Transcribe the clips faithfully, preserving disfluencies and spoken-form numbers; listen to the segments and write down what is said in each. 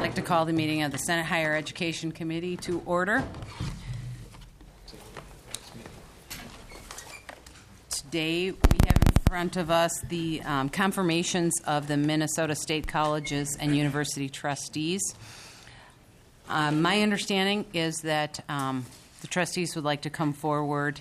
like to call the meeting of the Senate Higher Education Committee to order. Today we have in front of us the um, confirmations of the Minnesota State Colleges and University trustees. Um, my understanding is that um, the trustees would like to come forward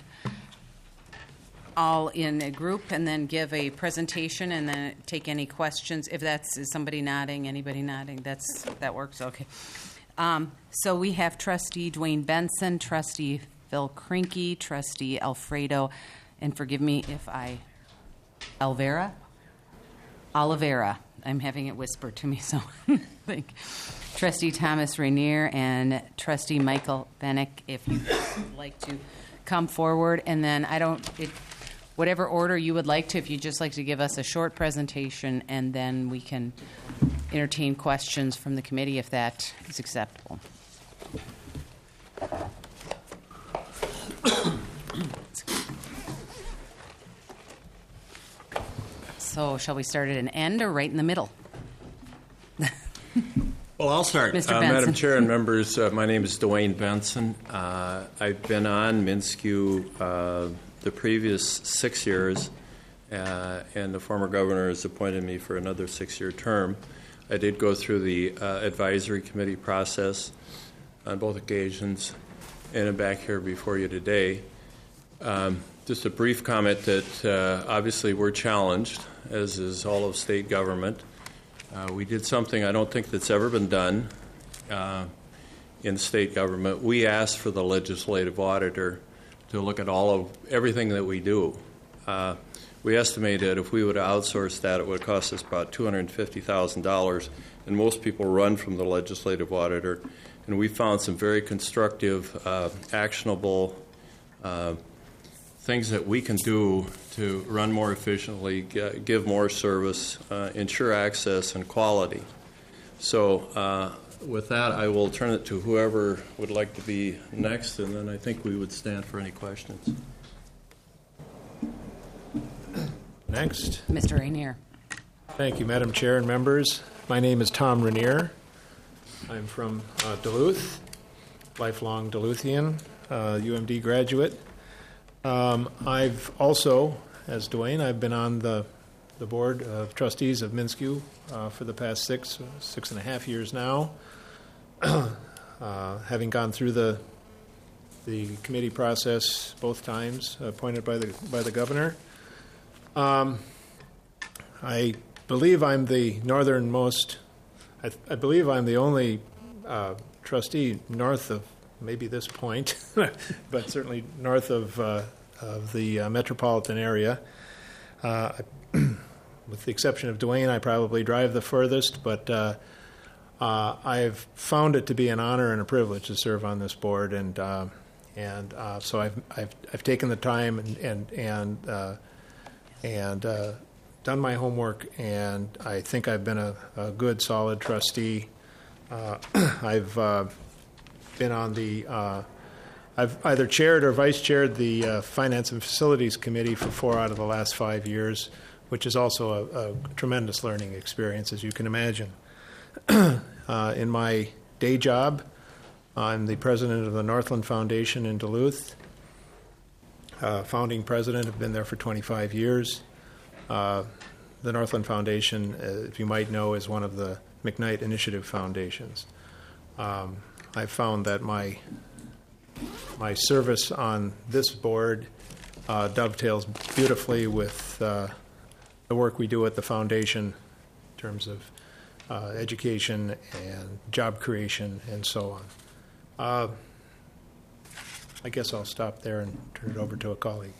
all in a group and then give a presentation and then take any questions. If that's, is somebody nodding, anybody nodding, that's that works, okay. Um, so we have Trustee Dwayne Benson, Trustee Phil Krinke, Trustee Alfredo, and forgive me if I, Alvera? Oliveira. I'm having it whispered to me, so think. Trustee Thomas Rainier and Trustee Michael Bennick, if you'd like to come forward. And then I don't, it, whatever order you would like to, if you'd just like to give us a short presentation, and then we can entertain questions from the committee if that is acceptable. So shall we start at an end or right in the middle? Well, I'll start. Mister Uh, Benson. Madam Chair and members, uh, my name is Dwayne Benson. Uh, I've been on MnSCU uh, the previous six years, uh, and the former governor has appointed me for another six-year term. I did go through the uh, advisory committee process on both occasions, and I'm back here before you today. Um, just a brief comment that uh, obviously we're challenged, as is all of state government. Uh, we did something I don't think that's ever been done uh, in state government. We asked for the legislative auditor to look at all of everything that we do. Uh, we estimated if we would outsource that, it would cost us about two hundred fifty thousand dollars, and most people run from the legislative auditor. And we found some very constructive, uh, actionable uh, things that we can do to run more efficiently, g- give more service, uh, ensure access and quality. So uh, with that, I will turn it to whoever would like to be next, and then I think we would stand for any questions. Next. Mister Rainier. Thank you, Madam Chair and members. My name is Tom Rainier. I'm from uh, Duluth, lifelong Duluthian, uh, U M D graduate. Um, I've also, as Dwayne, I've been on the the board of trustees of MnSCU uh, for the past six six and a half years now. uh, having gone through the the committee process both times, appointed by the by the governor. Um, I believe I'm the northernmost. I, I believe I'm the only uh, trustee north of maybe this point, but certainly north of uh, of the uh, metropolitan area. Uh, with the exception of Dwayne, I probably drive the furthest, but uh, uh, I've found it to be an honor and a privilege to serve on this board, and uh, and uh, so I've I've I've taken the time and and and uh, and uh, done my homework, and I think I've been a, a good, solid trustee. Uh, I've uh, been on the, uh, I've either chaired or vice chaired the uh, Finance and Facilities Committee for four out of the last five years, which is also a, a tremendous learning experience, as you can imagine. uh, in my day job, I'm the president of the Northland Foundation in Duluth. Uh, founding president, have been there for twenty-five years. Uh, the Northland Foundation, uh, if you might know, is one of the McKnight Initiative foundations. Um, I found that my my service on this board uh, dovetails beautifully with uh, the work we do at the foundation in terms of uh, education and job creation and so on. Uh, I guess I'll stop there and turn it over to a colleague.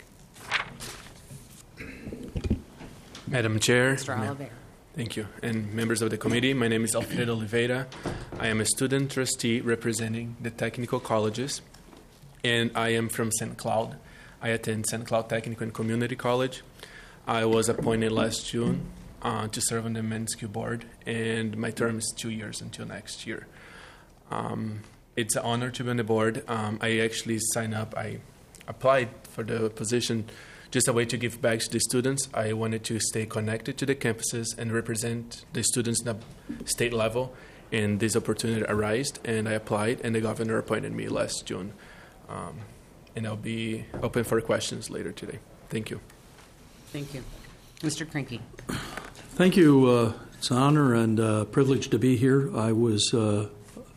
Madam Chair. Mister Oliveira. Thank you. And members of the committee, my name is Alfredo Oliveira. I am a student trustee representing the technical colleges, and I am from Saint Cloud. I attend Saint Cloud Technical and Community College. I was appointed last June uh, to serve on the MnSCU board, and my term is two years until next year. Um, it's an honor to be on the board. Um, I actually signed up. I applied for the position just a way to give back to the students. I wanted to stay connected to the campuses and represent the students at the state level and this opportunity arose, and I applied, and the governor appointed me last June. Um, and I'll be open for questions later today. Thank you. Thank you. Mister Krinky. Thank you. Uh, it's an honor and uh, privilege to be here. I was uh,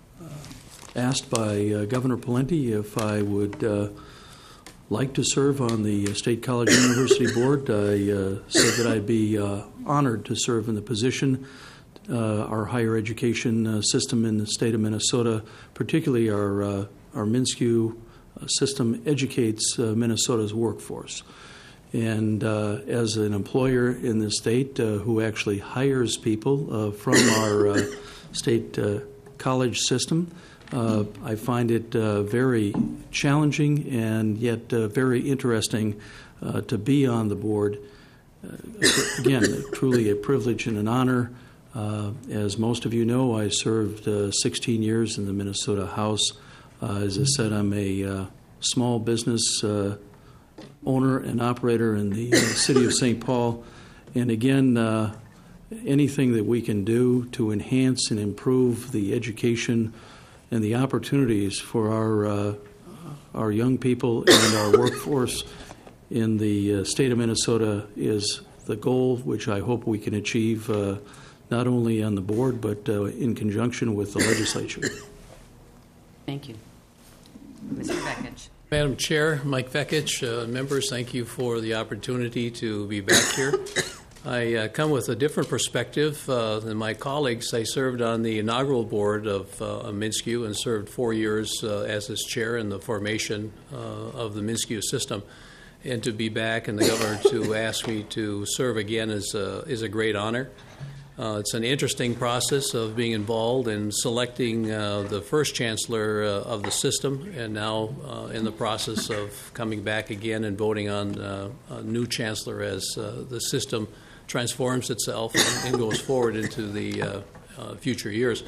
asked by uh, Governor Pawlenty if I would uh, like to serve on the State College University Board. I uh, said that I'd be uh, honored to serve in the position. Uh, our higher education uh, system in the state of Minnesota, particularly our, uh, our MnSCU system, educates uh, Minnesota's workforce. And uh, as an employer in the state uh, who actually hires people uh, from our uh, state uh, college system, uh, I find it uh, very challenging and yet uh, very interesting uh, to be on the board. Uh, again, truly a privilege and an honor. Uh, as most of you know, I served uh, sixteen years in the Minnesota House. Uh, as I said, I'm a uh, small business uh, owner and operator in the uh, city of Saint Paul. And again, uh, anything that we can do to enhance and improve the education and the opportunities for our uh, our young people and our workforce in the uh, state of Minnesota is the goal, which I hope we can achieve uh, not only on the board but uh, in conjunction with the legislature. Thank you. Mister Vekich. Madam Chair, Mike Vekich, uh, members, thank you for the opportunity to be back here. I uh, come with a different perspective uh, than my colleagues. I served on the inaugural board of uh, MnSCU and served four years uh, as its chair in the formation uh, of the MnSCU system. And to be back and the governor to ask me to serve again is, uh, is a great honor. Uh, it's an interesting process of being involved in selecting uh, the first chancellor uh, of the system, and now uh, in the process of coming back again and voting on uh, a new chancellor as uh, the system transforms itself and, and goes forward into the uh, uh, future years.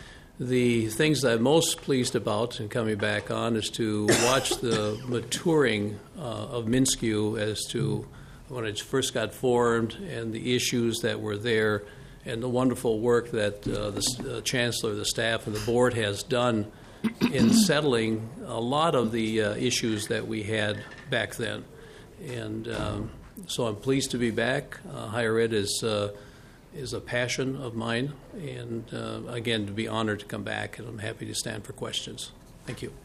The things that I'm most pleased about in coming back on is to watch the maturing uh, of MnSCU as to when it first got formed and the issues that were there, and the wonderful work that uh, the uh, chancellor, the staff, and the board has done in settling a lot of the uh, issues that we had back then. And um, so I'm pleased to be back. Uh, higher ed is uh, is a passion of mine, and uh, again, to be honored to come back, and I'm happy to stand for questions. Thank you.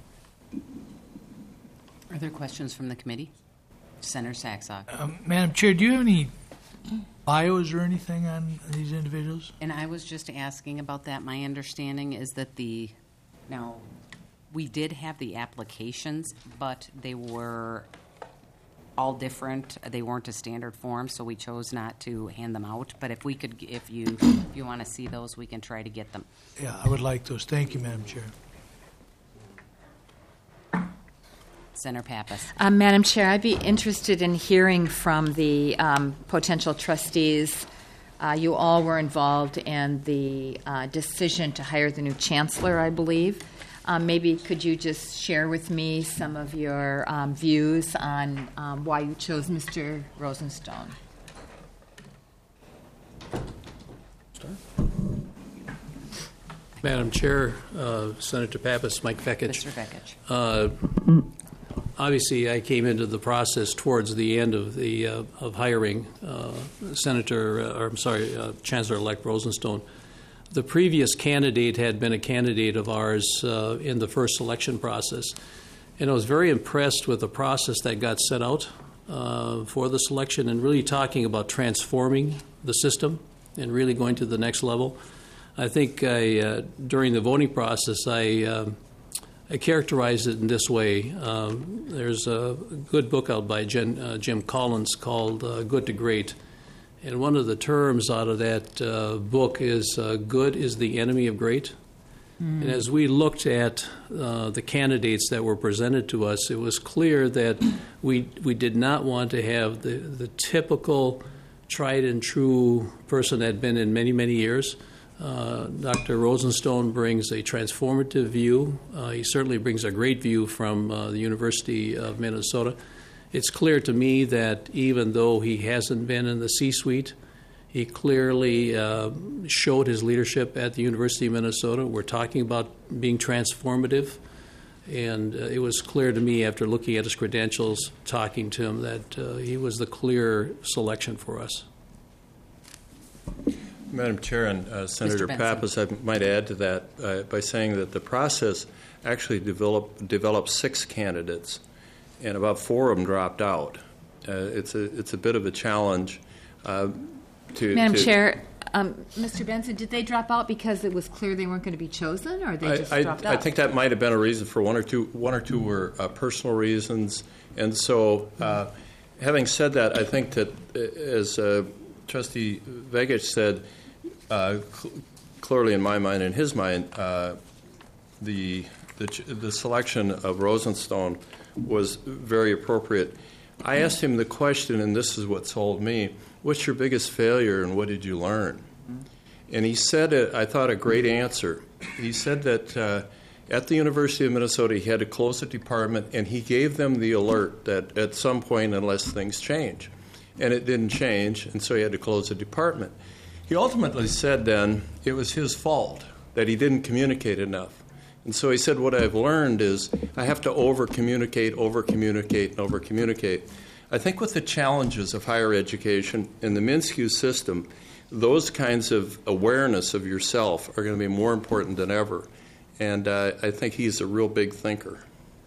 Are there questions from the committee? Senator Saxon. Um, Madam Chair, do you have any bios or anything on these individuals? And I was just asking about that. My understanding is that the, now, we did have the applications, but they were all different. They weren't a standard form, so we chose not to hand them out. But if we could, if you, if you want to see those, we can try to get them. Yeah, I would like those. Thank you, Madam Chair. Senator Pappas. Um, Madam Chair, I'd be interested in hearing from the um, potential trustees. Uh, you all were involved in the uh, decision to hire the new chancellor, I believe. Um, maybe could you just share with me some of your um, views on um, why you chose Mister Rosenstone? Madam Chair, uh, Senator Pappas, Mike Vekich. Mister Vekich. Uh, Obviously, I came into the process towards the end of the uh, of hiring uh, Senator, uh, or I'm sorry, uh, Chancellor-elect Rosenstone. The previous candidate had been a candidate of ours uh, in the first selection process, and I was very impressed with the process that got set out uh, for the selection, and really talking about transforming the system and really going to the next level. I think I, uh, during the voting process, I. Uh, I characterize it in this way. Um, there's a good book out by Jen, uh, Jim Collins called uh, Good to Great. And one of the terms out of that uh, book is uh, good is the enemy of great. Mm. And as we looked at uh, the candidates that were presented to us, it was clear that we we did not want to have the, the typical tried and true person that had been in many, many years. Uh, Doctor Rosenstone brings a transformative view. Uh, he certainly brings a great view from uh, the University of Minnesota. It's clear to me that even though he hasn't been in the C-suite, He clearly uh, showed his leadership at the University of Minnesota. We're talking about being transformative. And uh, it was clear to me after looking at his credentials, talking to him, that uh, he was the clear selection for us. Madam Chair and uh, Senator Benson. Pappas, I might add to that uh, by saying that the process actually developed, developed six candidates, and about four of them dropped out. Uh, it's, a, it's a bit of a challenge. Uh, to, Madam to, Chair, um, Mister Benson, did they drop out because it was clear they weren't going to be chosen, or they just I, dropped I, out? I think that might have been a reason for one or two. One or two were uh, personal reasons, and so uh, having said that, I think that uh, as uh, Trustee Vekic said, uh, cl- clearly in my mind and his mind, uh, the, the the selection of Rosenstone was very appropriate. I asked him the question, and this is what sold me: what's your biggest failure, and what did you learn? And he said, uh, I thought, a great answer. He said that uh, at the University of Minnesota, he had to close the department, and he gave them the alert that at some point, unless things change. And it didn't change, and so he had to close the department. He ultimately said then it was his fault that he didn't communicate enough. And so he said, what I've learned is I have to over-communicate, over-communicate, and over-communicate. I think with the challenges of higher education in the MnSCU system, those kinds of awareness of yourself are going to be more important than ever. And uh, I think he's a real big thinker.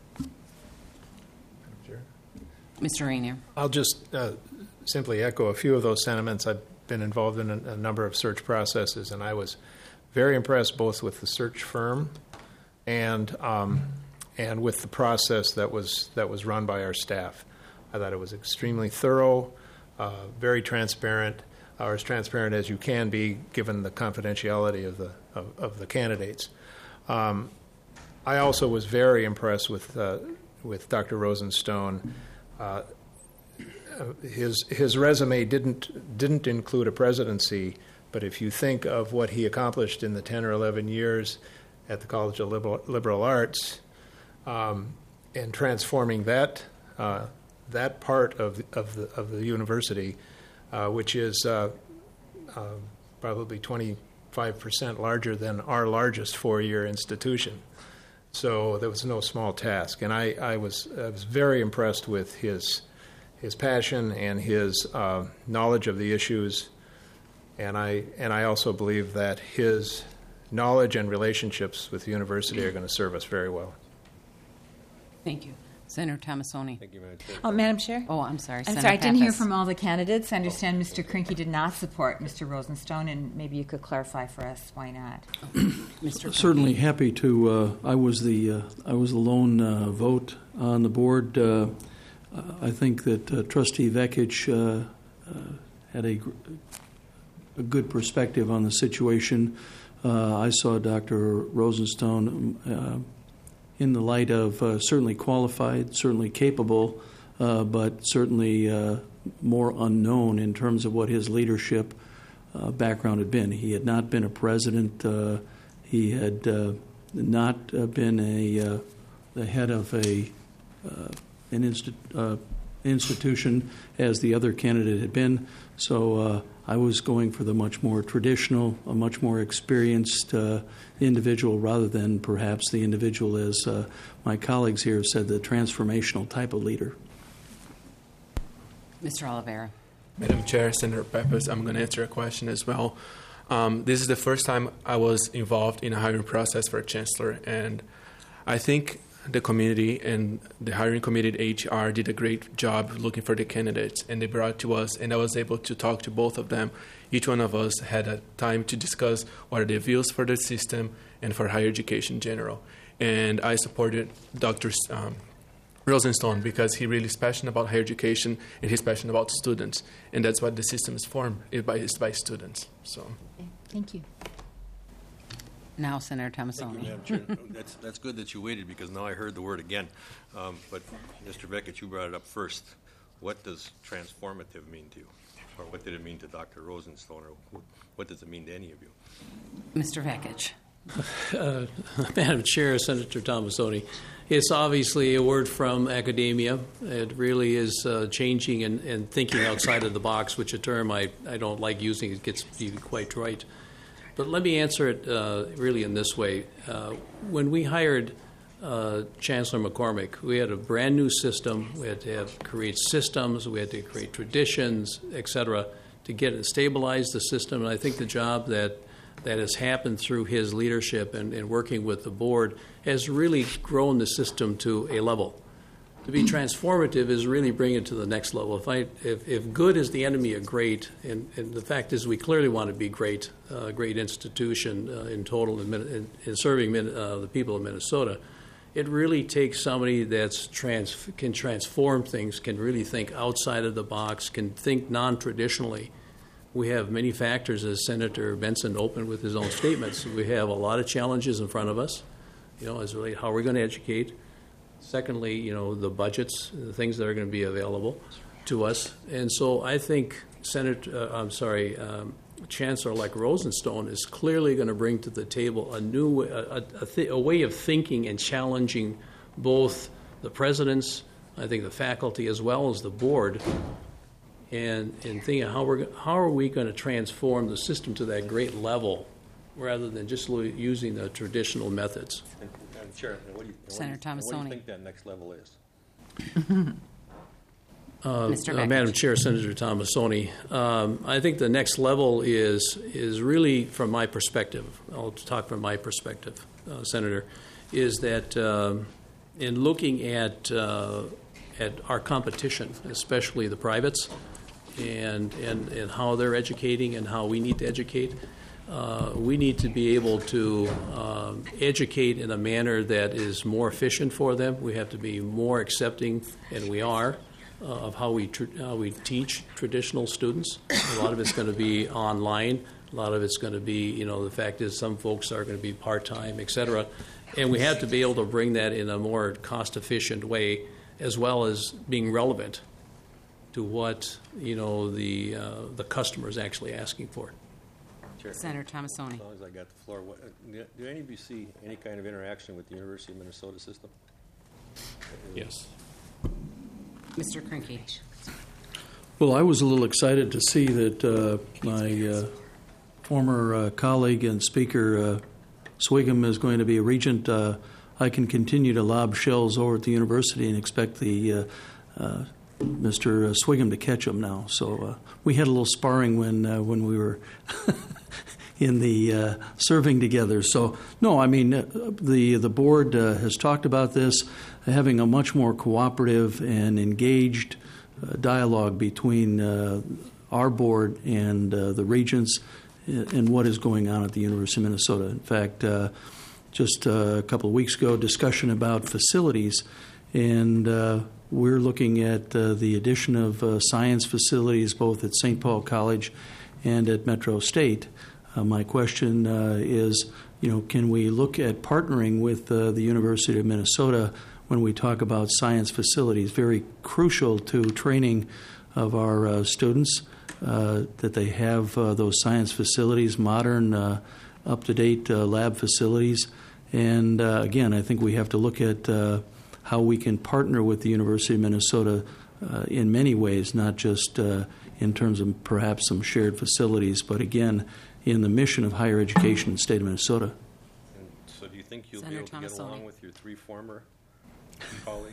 Mister Rainier. I'll just uh, simply echo a few of those sentiments. I've been involved in a, a number of search processes, and I was very impressed both with the search firm and um, and with the process that was that was run by our staff. I thought it was extremely thorough, uh, very transparent, or as transparent as you can be given the confidentiality of the of, of the candidates. Um, I also was very impressed with uh, with Doctor Rosenstone. Uh, his his resume didn't didn't include a presidency, but if you think of what he accomplished in the ten or eleven years at the College of Liberal, Liberal Arts, um, and transforming that uh, that part of of the of the university, uh, which is uh, uh, probably twenty-five percent larger than our largest four-year institution. So that was no small task, and I, I was I was very impressed with his his passion and his uh, knowledge of the issues, and I and I also believe that his knowledge and relationships with the university are going to serve us very well. Thank you. Senator Tomassoni. Thank you, Madam Chair. Oh, Madam Chair? Oh, I'm sorry. I'm Senator sorry, I didn't hear Pappas. from all the candidates. I understand Mister Krinky did not support Mister Rosenstone, and maybe you could clarify for us why not. Mister Certainly happy to. Uh, I was the uh, I was the lone uh, vote on the board. Uh, I think that uh, Trustee Vekic uh, uh, had a, gr- a good perspective on the situation. Uh, I saw Doctor Rosenstone uh, in the light of uh, certainly qualified, certainly capable, uh, but certainly uh, more unknown in terms of what his leadership uh, background had been. He had not been a president. Uh, he had uh, not uh, been a uh, the head of a uh, an insti- uh, institution as the other candidate had been. So uh, I was going for the much more traditional, a much more experienced uh, individual rather than perhaps the individual, as uh, my colleagues here have said, the transformational type of leader. Mister Oliveira. Madam Chair, Senator Pappas, I'm going to answer a question as well. Um, this is the first time I was involved in a hiring process for a chancellor, and I think the community and the hiring committee at H R did a great job looking for the candidates, and they brought to us, and I was able to talk to both of them. Each one of us had a time to discuss what are the views for the system and for higher education in general. And I supported Doctor Um, Rosenstone because he really is passionate about higher education and he's passionate about students, and that's what the system is formed, is by, is by students. So, Okay, thank you. Now, Senator Thank you, Tomassoni. Madam Chair. That's, that's good that you waited, because now I heard the word again. Um, But, Mister Vekic, you brought it up first. What does transformative mean to you? Or what did it mean to Doctor Rosenstone? Or wh- what does it mean to any of you? Mister Vekic. Uh, Madam Chair, Senator Tomassoni, It's obviously a word from academia. It really is uh, changing and, and thinking outside of the box, which a term I, I don't like using. It gets to be quite trite. But let me answer it uh, really in this way. Uh, when we hired uh, Chancellor McCormick, we had a brand new system. We had to have create systems. We had to create traditions, et cetera, to get it stabilize the system. And I think the job that that has happened through his leadership and, and working with the board has really grown the system to a level. To be transformative is really bring it to the next level. If I, if, if good is the enemy of great, and, and the fact is we clearly want to be great, a uh, great institution uh, in total in, in, in serving uh, the people of Minnesota, it really takes somebody that's trans, can transform things, can really think outside of the box, can think non-traditionally. We have many factors, as Senator Benson opened with his own statements. We have a lot of challenges in front of us, you know, as really how we're going to educate. Secondly, you know, the budgets, the things that are going to be available to us. And so I think Senator, uh, I'm sorry, um, Chancellor-elect Rosenstone is clearly going to bring to the table a new, a, a, th- a way of thinking and challenging both the presidents, I think the faculty, as well as the board, and, and thinking how we're how are we going to transform the system to that great level, rather than just lo- using the traditional methods. And, and Chair, what do you, Senator what do you, what do Tomassoni. you think that next level is? Uh, Mister uh, Beckett. Madam Chair, Senator Tomassoni, um, I think the next level is is really, from my perspective, I'll talk from my perspective, uh, Senator, is that um, in looking at uh, at our competition, especially the privates, and, and, and how they're educating and how we need to educate, uh, we need to be able to um, educate in a manner that is more efficient for them. We have to be more accepting, and we are, uh, of how we tr- how we teach traditional students. A lot of it's going to be online. A lot of it's going to be, you know, the fact is some folks are going to be part-time, et cetera. And we have to be able to bring that in a more cost-efficient way, as well as being relevant to what, you know, the uh, the customer is actually asking for. Chair, Senator Tomassoni. as long as I got the floor, what, uh, do do any of you see any kind of interaction with the University of Minnesota system? Yes. Mister Krinky. Well, I was a little excited to see that uh, my uh, former uh, colleague and speaker, uh, Swigum, is going to be a regent. Uh, I can continue to lob shells over at the university and expect the uh, uh, Mister Swigum to catch them now. So uh, we had a little sparring when uh, when we were in the uh, serving together. So no, I mean uh, the the board uh, has talked about this, having a much more cooperative and engaged uh, dialogue between uh, our board and uh, the regents and what is going on at the University of Minnesota. In fact, uh, just uh, a couple of weeks ago, discussion about facilities, and uh, we're looking at uh, the addition of uh, science facilities both at Saint Paul College and at Metro State. Uh, my question uh, is, you know, can we look at partnering with uh, the University of Minnesota when we talk about science facilities? Very crucial to training of our uh, students, uh, that they have uh, those science facilities, modern, uh, up-to-date uh, lab facilities. And uh, again, I think we have to look at uh, how we can partner with the University of Minnesota uh, in many ways, not just uh, in terms of perhaps some shared facilities, but again, in the mission of higher education in the state of Minnesota. And so do you think you'll Senator be able to get Tomassoni. along with your three former colleagues?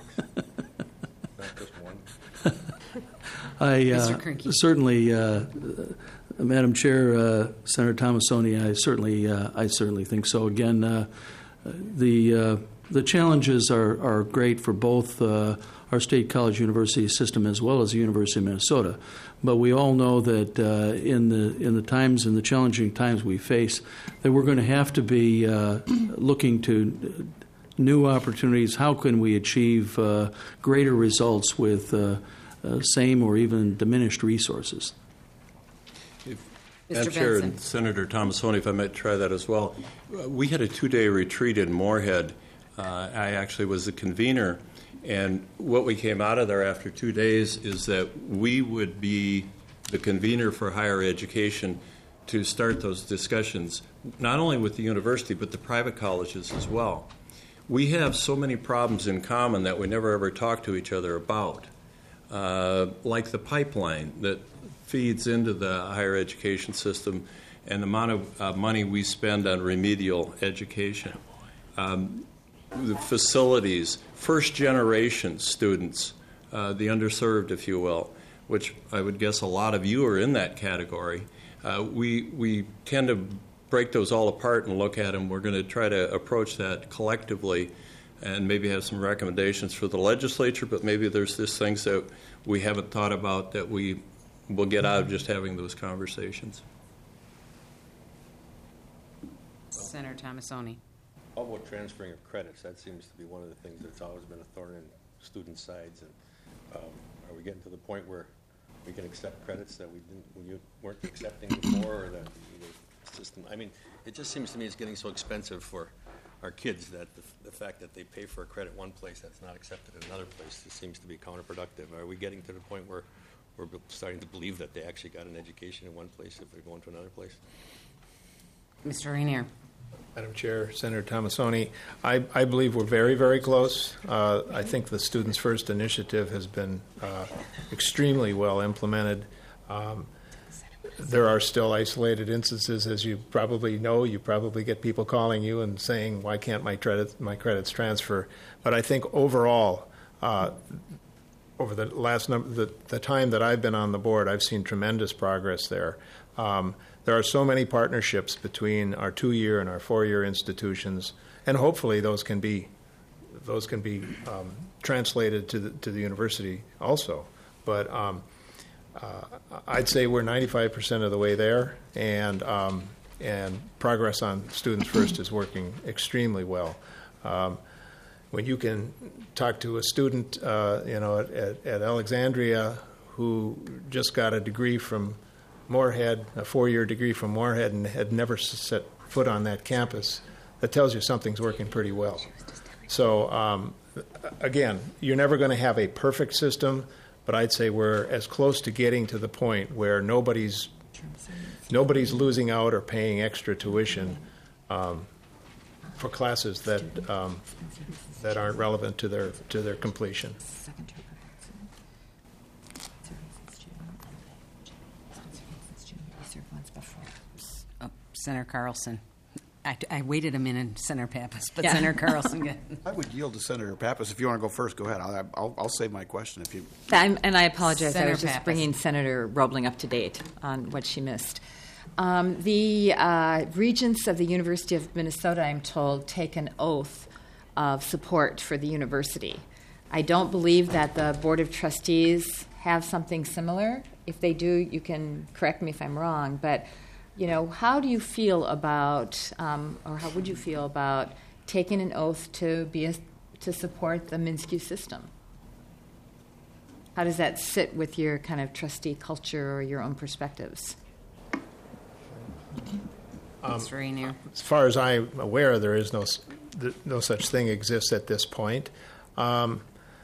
Not just one? I uh, Mister Krinky. certainly, uh, uh, Madam Chair, uh, Senator Tomassoni, I certainly, uh, I certainly think so. Again, uh, the uh, the challenges are, are great for both uh, our state college university system as well as the University of Minnesota. But we all know that uh, in the in the times in the challenging times we face, that we're going to have to be uh, looking to new opportunities. How can we achieve uh, greater results with uh, uh, same or even diminished resources? Mister Madam Chair Benson. and Senator Tomassoni, if I might try that as well. Uh, We had a two-day retreat in Moorhead. Uh, I actually was the convener, and what we came out of there after two days is that we would be the convener for higher education to start those discussions, not only with the university, but the private colleges as well. we have so many problems in common that we never ever talk to each other about, uh, like the pipeline that feeds into the higher education system and the amount of uh, money we spend on remedial education. Um, the facilities, first-generation students, uh, the underserved, if you will, which I would guess a lot of you are in that category. Uh, we, we tend to break those all apart and look at them. We're going to try to approach that collectively and maybe have some recommendations for the legislature, but maybe there's just things that we haven't thought about that we will get out of just having those conversations. Senator Tomassoni. How about transferring of credits? That seems to be one of the things that's always been a thorn in students' sides. And um, are we getting to the point where we can accept credits that we didn't, we weren't accepting before, or that the system? I mean, it just seems to me it's getting so expensive for our kids that the, the fact that they pay for a credit one place that's not accepted in another place, it seems to be counterproductive. Are we getting to the point where we're starting to believe that they actually got an education in one place if they're going to another place? Mister Rainier. Madam Chair, Senator Tomassoni, I, I believe we're very, very close. Uh, I think the Students First initiative has been uh, extremely well implemented. Um, there are still isolated instances, as you probably know. You probably get people calling you and saying, why can't my credits, my credits transfer? But I think overall, uh, over the last number, the, the time that I've been on the board, I've seen tremendous progress there. Um, There are so many partnerships between our two-year and our four-year institutions, and hopefully those can be those can be um, translated to the to the university also. But um, uh, I'd say we're ninety-five percent of the way there, and um, and progress on Students First is working extremely well. Um, when you can talk to a student, uh, you know, at, at, at Alexandria who just got a degree from Moorhead, a four-year degree from Moorhead, and had never set foot on that campus, that tells you something's working pretty well. So, um, again, you're never going to have a perfect system, but I'd say we're as close to getting to the point where nobody's nobody's losing out or paying extra tuition um, for classes that um, that aren't relevant to their to their completion. Oh, Senator Carlson. I, I waited a minute, Senator Pappas, but Yeah. Senator Carlson. I would yield to Senator Pappas. If you want to go first, go ahead. I'll, I'll, I'll save my question if you. I'm, and I apologize. Senator I was just Pappas. bringing Senator Roebling up to date on what she missed. Um, the uh, regents of the University of Minnesota, I'm told, take an oath of support for the university. I don't believe that the Board of Trustees have something similar. If they do, you can correct me if I'm wrong. But, you know, how do you feel about, um, or how would you feel about taking an oath to be a, to support the Minsky system? How does that sit with your kind of trustee culture or your own perspectives? Mister Rainier. As far as I'm aware, there is no s- th- no such thing exists at this point. Um,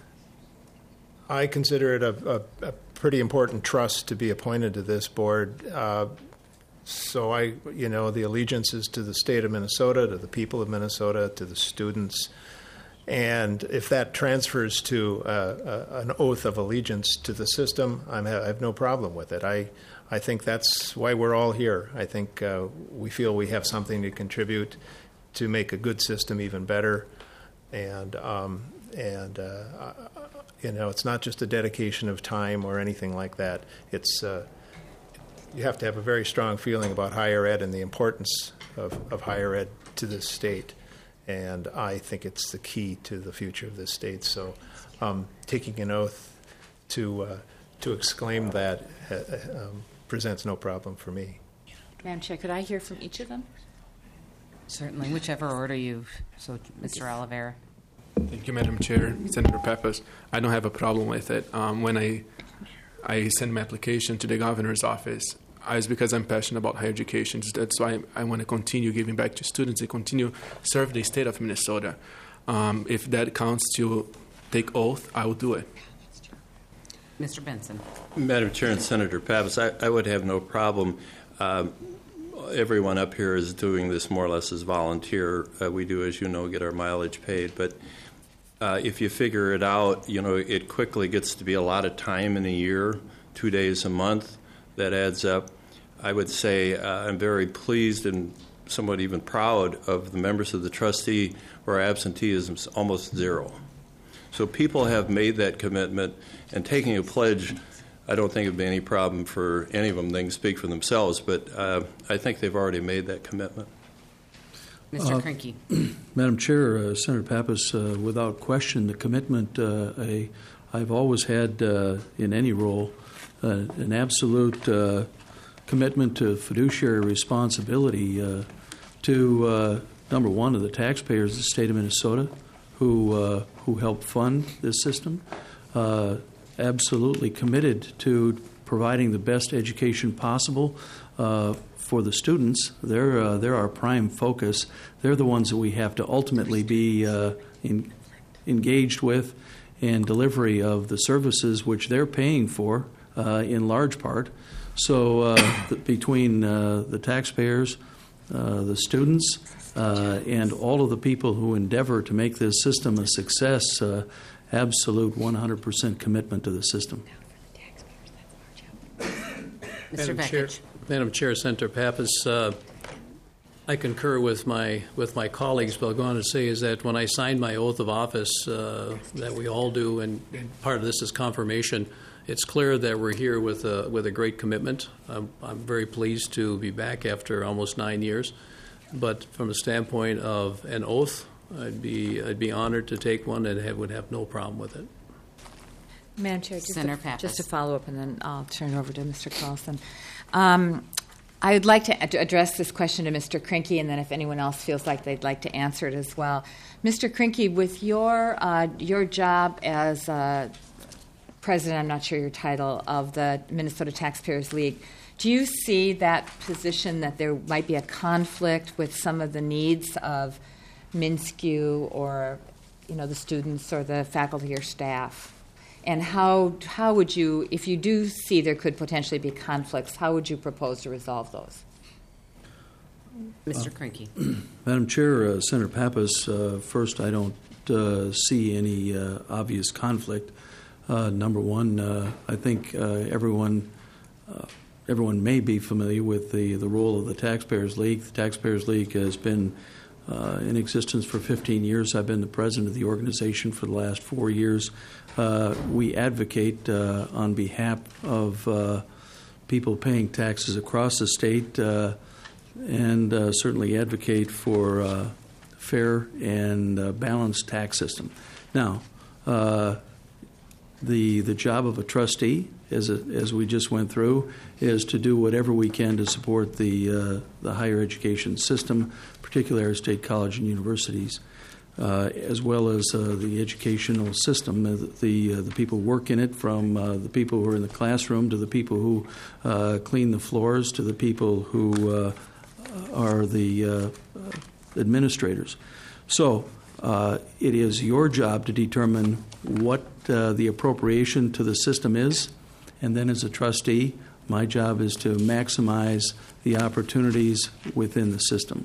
I consider it a, a, a pretty important trust to be appointed to this board. Uh, so I, you know, the allegiance is to the state of Minnesota, to the people of Minnesota, to the students. And if that transfers to uh, uh, an oath of allegiance to the system, I'm, I have no problem with it. I, I think that's why we're all here. I think uh, we feel we have something to contribute to make a good system even better. And, um, and uh, you know, it's not just a dedication of time or anything like that. It's uh, you have to have a very strong feeling about higher ed and the importance of, of higher ed to this state. And I think it's the key to the future of this state. So um, taking an oath to uh, to exclaim that uh, um, presents no problem for me. Madam Chair, could I hear from each of them? Certainly, whichever order you. So, Mister Oliveira. Thank you, Madam Chair. Senator Pappas, I don't have a problem with it. Um, when I I sent my application to the governor's office, it's because I'm passionate about higher education. That's why I want to continue giving back to students and continue serve the state of Minnesota. Um, if that counts to take oath, I will do it. Mister Benson. Madam Chair and Senator Pappas, I, I would have no problem. Um, everyone up here is doing this more or less as volunteer. Uh, we do, as you know, get our mileage paid. But uh, if you figure it out, you know, it quickly gets to be a lot of time in a year, two days a month. That adds up. I would say uh, I'm very pleased and somewhat even proud of the members of the trustee where absenteeism is almost zero. So people have made that commitment, and taking a pledge, I don't think it would be any problem for any of them. They can speak for themselves, but uh, I think they've already made that commitment. Mister Uh, Krinky. Madam Chair, uh, Senator Pappas, uh, without question, the commitment uh, a, I've always had uh, in any role, uh, an absolute uh, commitment to fiduciary responsibility uh, to, uh, number one, to the taxpayers of the state of Minnesota who, uh, who help fund this system, uh, absolutely committed to providing the best education possible uh, for the students. They're, uh, they're our prime focus. They're the ones that we have to ultimately be uh, in, engaged with in delivery of the services which they're paying for uh, in large part. So uh, the, between uh, the taxpayers, uh, the students, uh, and all of the people who endeavor to make this system a success, uh, absolute one hundred percent commitment to the system. Mister Madam Chair, Bekich. Madam Chair, Senator Pappas, uh, I concur with my with my colleagues, but I'll go on to say is that when I signed my oath of office, uh, that we all do, and, and part of this is confirmation, it's clear that we're here with a, with a great commitment. I'm, I'm very pleased to be back after almost nine years. But from the standpoint of an oath, I'd be I'd be honored to take one and have, would have no problem with it. Madam Chair, just, Senator a, Pappas. just to follow up, and then I'll turn it over to Mister Carlson. Um, I would like to ad- address this question to Mister Krinky, and then if anyone else feels like they'd like to answer it as well. Mister Krinky, with your uh, your job as uh, president, I'm not sure your title, of the Minnesota Taxpayers League, do you see that position that there might be a conflict with some of the needs of MnSCU or, you know, the students or the faculty or staff? And how how would you, if you do see there could potentially be conflicts, how would you propose to resolve those? Mister Krinky. Madam Chair, uh, Senator Pappas, uh, first, I don't uh, see any uh, obvious conflict. Uh, number one, uh, I think uh, everyone uh, everyone may be familiar with the, the role of the Taxpayers League. The Taxpayers League has been uh, in existence for fifteen years. I've been the president of the organization for the last four years. Uh, we advocate uh, on behalf of uh, people paying taxes across the state uh, and uh, certainly advocate for uh, fair and uh, balanced tax system. Now, uh, the the job of a trustee, as a, as we just went through, is to do whatever we can to support the uh, the higher education system, particularly our state college and universities, uh, as well as uh, the educational system. Uh, the uh, the people who work in it, from uh, the people who are in the classroom to the people who uh, clean the floors to the people who uh, are the uh, administrators. So uh, it is your job to determine what uh, the appropriation to the system is, and then as a trustee, my job is to maximize the opportunities within the system.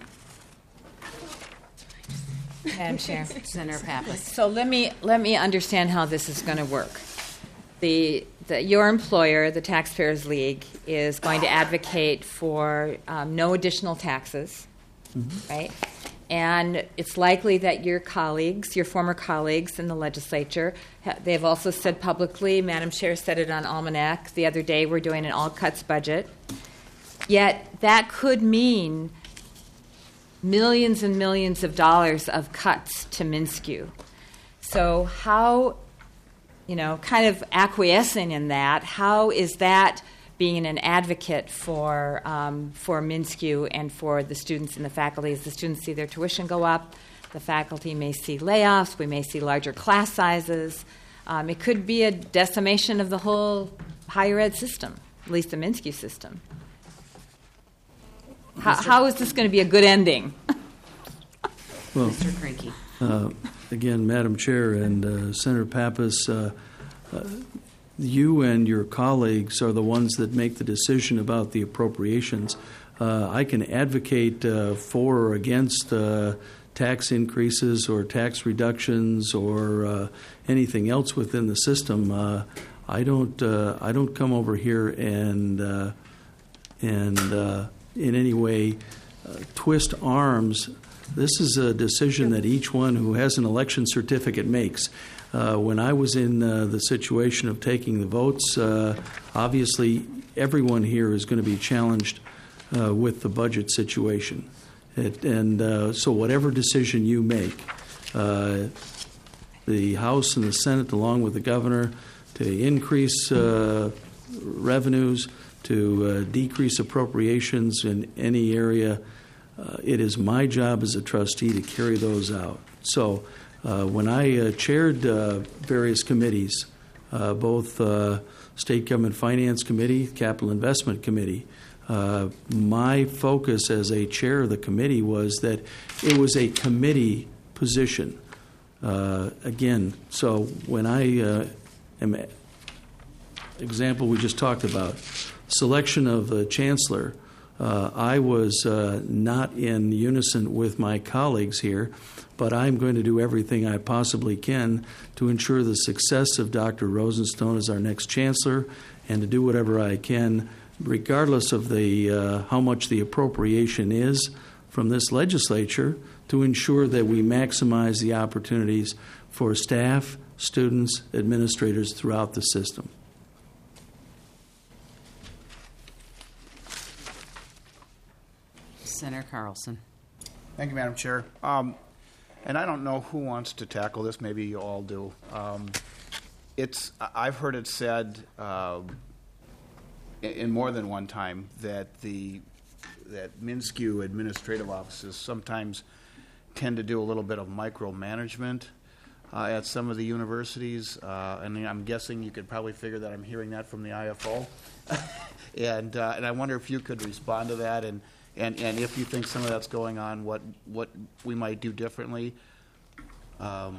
Madam Chair. Senator Pappas. So let me let me understand how this is going to work. The, the your employer, the Taxpayers League, is going to advocate for um, no additional taxes, mm-hmm. right? And it's likely that your colleagues, your former colleagues in the legislature, ha- they've also said publicly, Madam Chair said it on Almanac the other day, we're doing an all-cuts budget. Yet that could mean millions and millions of dollars of cuts to MnSCU. So how, you know, kind of acquiescing in that, how is that being an advocate for um, for MnSCU and for the students and the faculty? As the students see their tuition go up, the faculty may see layoffs, we may see larger class sizes. Um, it could be a decimation of the whole higher ed system, at least the MnSCU system. How, how is this going to be a good ending? Well, Mister Krinky. Uh, again, Madam Chair and uh, Senator Pappas, uh, uh, you and your colleagues are the ones that make the decision about the appropriations. Uh, I can advocate uh, for or against uh, tax increases or tax reductions or uh, anything else within the system. Uh, I don't. Uh, I don't come over here and uh, and uh, in any way uh, twist arms. This is a decision that each one who has an election certificate makes. Uh, when I was in uh, the situation of taking the votes, uh, obviously everyone here is going to be challenged uh, with the budget situation. It, and uh, so whatever decision you make, uh, the House and the Senate, along with the governor, to increase uh, revenues, to uh, decrease appropriations in any area, uh, it is my job as a trustee to carry those out. So uh, when I uh, chaired uh, various committees, uh, both uh, State Government Finance Committee, Capital Investment Committee, Uh, my focus as a chair of the committee was that it was a committee position. Uh, again, so when I uh, am, example we just talked about, selection of the chancellor, uh, I was uh, not in unison with my colleagues here, but I'm going to do everything I possibly can to ensure the success of Doctor Rosenstone as our next chancellor, and to do whatever I can, regardless of the uh, how much the appropriation is from this legislature, to ensure that we maximize the opportunities for staff, students, administrators throughout the system. Senator Carlson. Thank you, Madam Chair. Um, and I don't know who wants to tackle this. Maybe you all do. Um, it's I've heard it said uh, in more than one time that the that MnSCU administrative offices sometimes tend to do a little bit of micromanagement uh, at some of the universities, uh, and I'm guessing you could probably figure that I'm hearing that from the I F O, and uh, and I wonder if you could respond to that, and, and, and if you think some of that's going on, what what we might do differently. Um,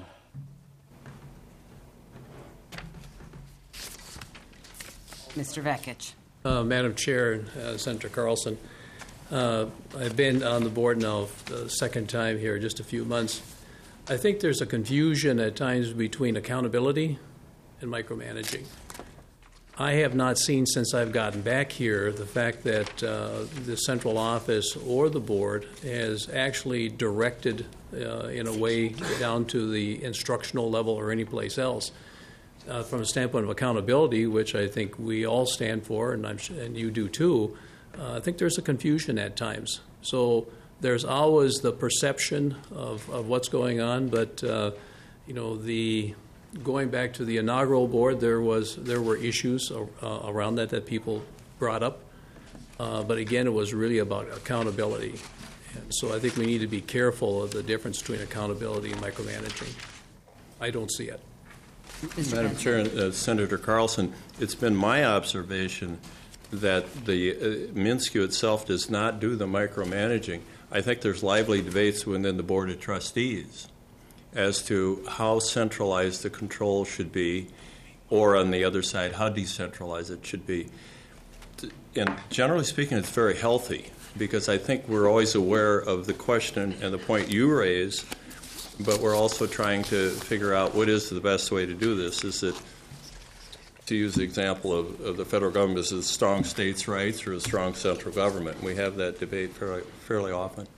Mister Vekich. Uh, Madam Chair, uh, Senator Carlson, uh, I've been on the board now the second time here, just a few months. I think there's a confusion at times between accountability and micromanaging. I have not seen since I've gotten back here the fact that uh, the central office or the board has actually directed uh, in a way down to the instructional level or any place else. Uh, from a standpoint of accountability, which I think we all stand for, and, I'm, and you do too, uh, I think there's a confusion at times. So there's always the perception of, of what's going on, but uh, you know, the going back to the inaugural board, there was there were issues uh, around that that people brought up, uh, but again, it was really about accountability. And so I think we need to be careful of the difference between accountability and micromanaging. I don't see it. Mister Madam Chair, uh, Senator Carlson, it's been my observation that the uh, MnSCU itself does not do the micromanaging. I think there's lively debates within the Board of Trustees as to how centralized the control should be, or on the other side, how decentralized it should be. And generally speaking, it's very healthy, because I think we're always aware of the question and the point you raise, but we're also trying to figure out what is the best way to do this. Is it, to use the example of, of the federal government, is it strong states' rights or a strong central government? We have that debate fairly, fairly often.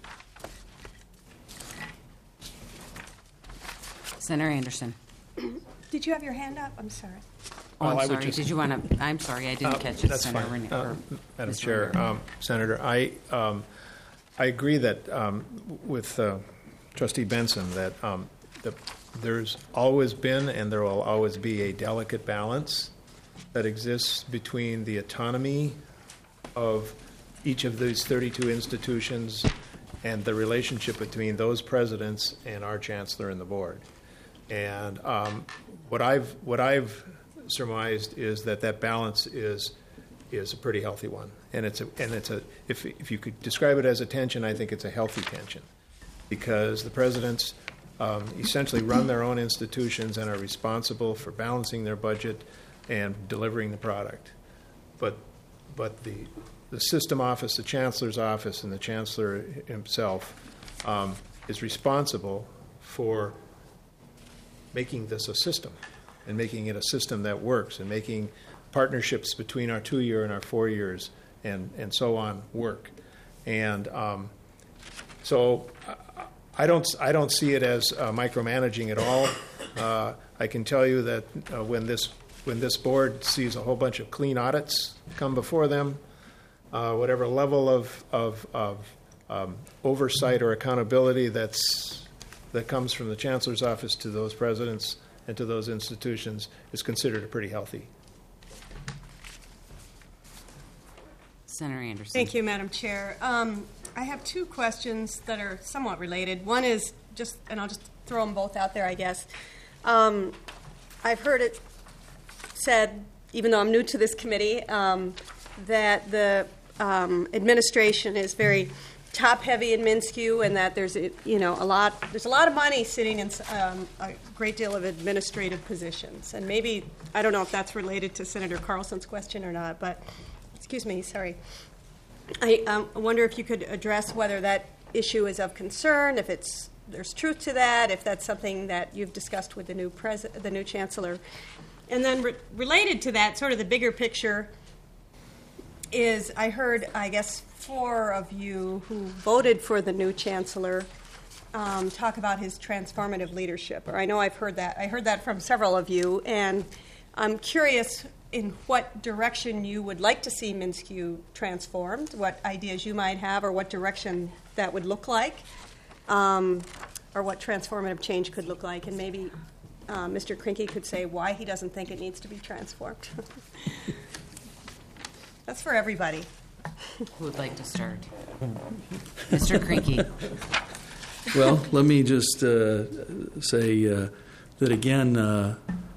Senator Anderson. Did you have your hand up? I'm sorry. Oh, I'm Well, I would sorry. just- Did you want to? I'm sorry, I didn't Uh, catch it. That's Senator fine. Rene- Uh, or Madam Mister Chair, Rene. um, Senator, I um, I agree that um, with uh, Trustee Benson that um, the, there's always been and there will always be a delicate balance that exists between the autonomy of each of these thirty-two institutions and the relationship between those presidents and our chancellor and the board. And um, what I've what I've surmised is that that balance is is a pretty healthy one, and it's a and it's a if if you could describe it as a tension, I think it's a healthy tension, because the presidents um, essentially run their own institutions and are responsible for balancing their budget and delivering the product, but but the the system office, the chancellor's office, and the chancellor himself um, is responsible for making this a system and making it a system that works and making partnerships between our two-year and our four years and, and so on work. And um, so I don't, I don't see it as uh, micromanaging at all. Uh, I can tell you that uh, when this when this board sees a whole bunch of clean audits come before them, uh, whatever level of, of, of um, oversight or accountability that's that comes from the chancellor's office to those presidents and to those institutions is considered pretty healthy. Senator Anderson. Thank you, Madam Chair. Um, I have two questions that are somewhat related. One is just, and I'll just throw them both out there, I guess. Um, I've heard it said, even though I'm new to this committee, um, that the um, administration is very top-heavy in MnSCU, and that there's a, you know a lot there's a lot of money sitting in um, a great deal of administrative positions. And maybe I don't know if that's related to Senator Carlson's question or not, but excuse me, sorry. I um, wonder if you could address whether that issue is of concern, if it's there's truth to that, if that's something that you've discussed with the new pres- the new chancellor. And then re- related to that, sort of the bigger picture, is I heard, I guess, four of you who voted for the new chancellor um, talk about his transformative leadership. Or I know I've heard that. I heard that from several of you, and I'm curious in what direction you would like to see MnSCU transformed, what ideas you might have, or what direction that would look like, um, or what transformative change could look like, and maybe uh, Mister Krinky could say why he doesn't think it needs to be transformed. That's for everybody. Who would like to start? Mister Krinky. Well, let me just uh, say uh, that again, uh,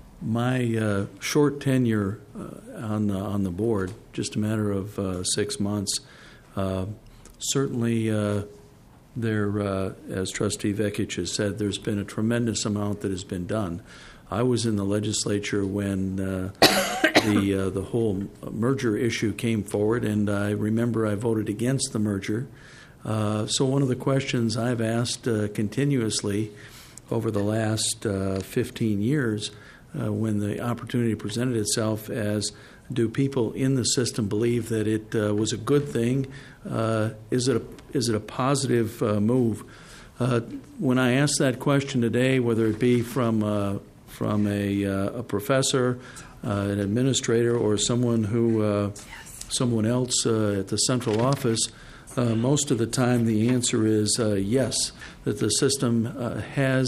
my uh, short tenure uh, on the, on the board, just a matter of uh, six months, uh, certainly uh, there, uh, as Trustee Vekic has said, there's been a tremendous amount that has been done. I was in the legislature when uh, the uh, the whole merger issue came forward, and I remember I voted against the merger. Uh, so one of the questions I've asked uh, continuously over the last uh, fifteen years, uh, when the opportunity presented itself, as do people in the system believe that it uh, was a good thing? Uh, is it a, is it a positive uh, move? Uh, when I asked that question today, whether it be from uh, from a, uh, a professor, uh, an administrator, or someone who, uh, someone else uh, at the central office, uh, most of the time the answer is uh, yes, that the system uh, has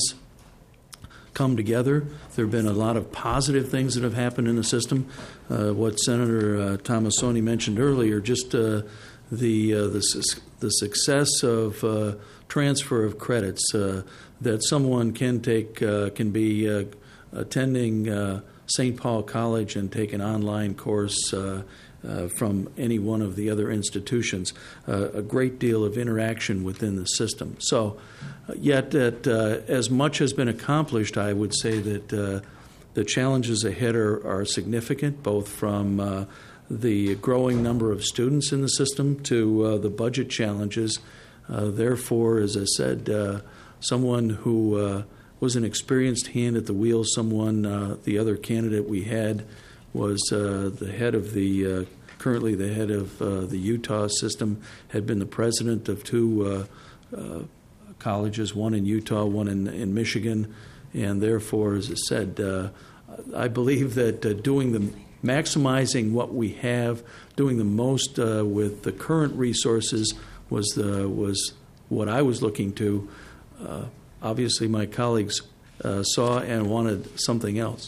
come together. There have been a lot of positive things that have happened in the system. Uh, what Senator uh, Tomassoni mentioned earlier, just uh, the, uh, the the success of uh, transfer of credits, uh, that someone can take uh, can be uh, attending uh, Saint Paul College and take an online course uh, uh, from any one of the other institutions. Uh, a great deal of interaction within the system. So, uh, yet that uh, as much has been accomplished, I would say that uh, the challenges ahead are, are significant, both from uh, the growing number of students in the system to uh, the budget challenges. Uh, therefore, as I said, uh, someone who uh, was an experienced hand at the wheel, someone, uh, the other candidate we had was uh, the head of the, uh, currently the head of uh, the Utah system, had been the president of two uh, uh, colleges, one in Utah, one in, in Michigan, and therefore, as I said, uh, I believe that uh, doing the maximizing what we have, doing the most uh, with the current resources was the was what I was looking to. Uh, obviously, my colleagues uh, saw and wanted something else.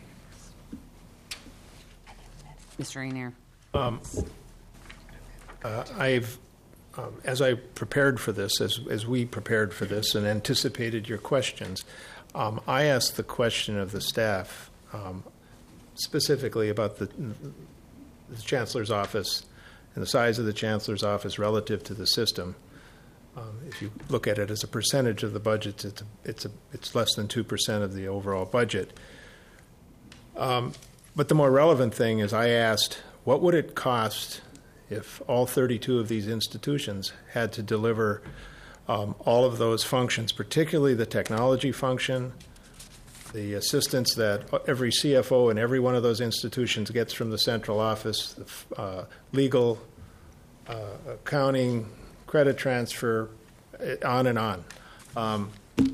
Mister Rainier. Um, uh, I've, um, as I prepared for this, as as we prepared for this, and anticipated your questions, um, I asked the question of the staff. Um, specifically about the, the Chancellor's office and the size of the Chancellor's office relative to the system. Um, if you look at it as a percentage of the budget, it's a, it's, a, it's less than two percent of the overall budget. Um, but the more relevant thing is I asked, what would it cost if all thirty-two of these institutions had to deliver um, all of those functions, particularly the technology function, the assistance that every C F O in every one of those institutions gets from the central office, the uh, legal, uh, accounting, credit transfer, on and on. Um,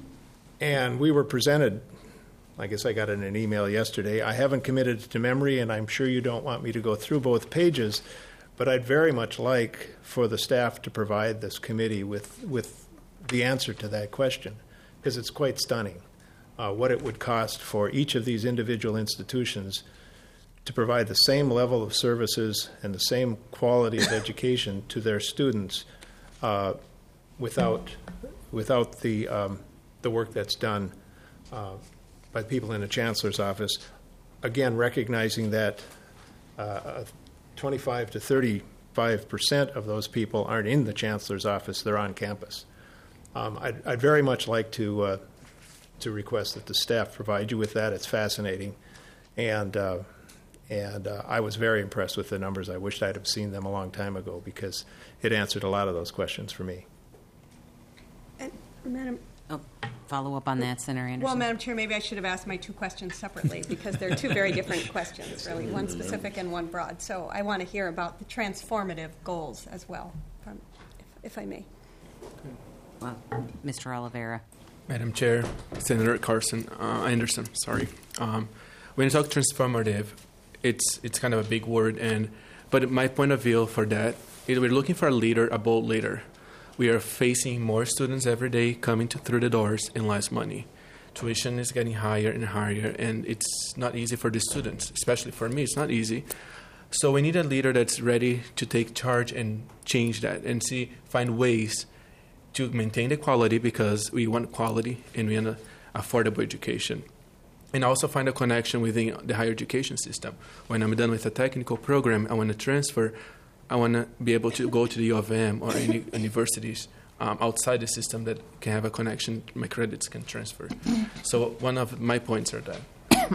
and we were presented, I guess I got it in an email yesterday. I haven't committed it to memory, and I'm sure you don't want me to go through both pages, but I'd very much like for the staff to provide this committee with, with the answer to that question, because it's quite stunning. Uh, what it would cost for each of these individual institutions to provide the same level of services and the same quality of education to their students uh, without without the um, the work that's done uh, by people in the chancellor's office. Again, recognizing that uh, twenty-five to thirty-five percent of those people aren't in the chancellor's office; they're on campus. Um, I'd, I'd very much like to. Uh, to request that the staff provide you with that. It's fascinating. And uh, and uh, I was very impressed with the numbers. I wished I'd have seen them a long time ago because it answered a lot of those questions for me. And, Madam, Oh, follow up on that, Senator Anderson. well, Madam Chair, maybe I should have asked my two questions separately because they're two very different questions, really, one specific and one broad. So I want to hear about the transformative goals as well, um, if, if I may. Well, Mister Oliveira. Madam Chair, Senator Carson, uh, Anderson, sorry. Um, when you talk transformative, it's it's kind of a big word, and but my point of view for that is we're looking for a leader, a bold leader. We are facing more students every day coming to, through the doors and less money. Tuition is getting higher and higher, and it's not easy for the students, especially for me. It's not easy. So we need a leader that's ready to take charge and change that and see find ways to maintain the quality because we want quality and we want affordable education. And also find a connection within the higher education system. When I'm done with a technical program, I want to transfer, I want to be able to go to the U of M or any universities um, outside the system that can have a connection, my credits can transfer. So one of my points are that.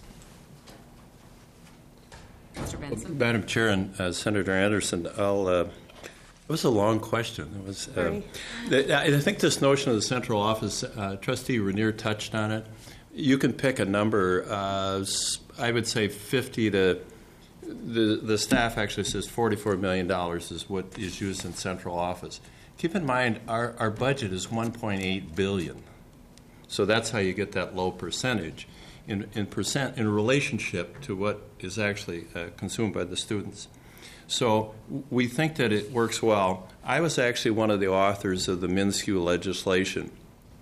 Mister Benson. Madam Chair and uh, Senator Anderson, I'll... Uh, It was a long question. It was. Uh, I think this notion of the central office, uh, Trustee Renier touched on it. You can pick a number. Uh, I would say fifty to. The the staff actually says forty-four million dollars is what is used in central office. Keep in mind our our budget is one point eight billion dollars, so that's how you get that low percentage in in percent in relationship to what is actually uh, consumed by the students. So we think that it works well. I was actually one of the authors of the MnSCU legislation,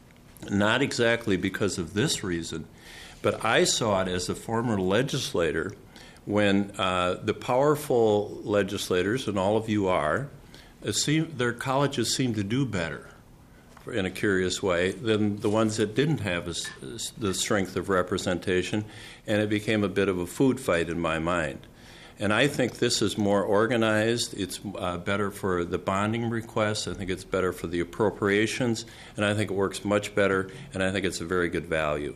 not exactly because of this reason, but I saw it as a former legislator when uh, the powerful legislators, and all of you are, uh, seem, their colleges seem to do better in a curious way than the ones that didn't have a, the strength of representation, and it became a bit of a food fight in my mind. And I think this is more organized. It's uh, better for the bonding requests. I think it's better for the appropriations. And I think it works much better. And I think it's a very good value.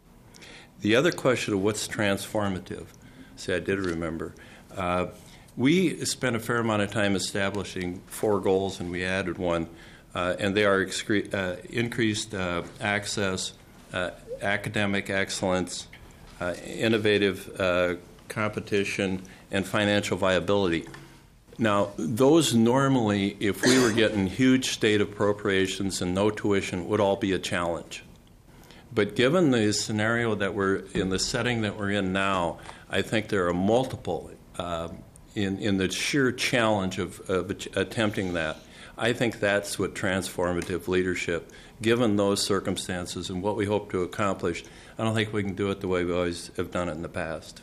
The other question of what's transformative, see, I did remember. Uh, we spent a fair amount of time establishing four goals, and we added one. Uh, and they are excre- uh, increased uh, access, uh, academic excellence, uh, innovative uh, competition, and financial viability. Now, those normally, if we were getting huge state appropriations and no tuition, would all be a challenge. But given the scenario that we're in, the setting that we're in now, I think there are multiple uh, in, in the sheer challenge of, of attempting that. I think that's what transformative leadership, given those circumstances and what we hope to accomplish, I don't think we can do it the way we always have done it in the past.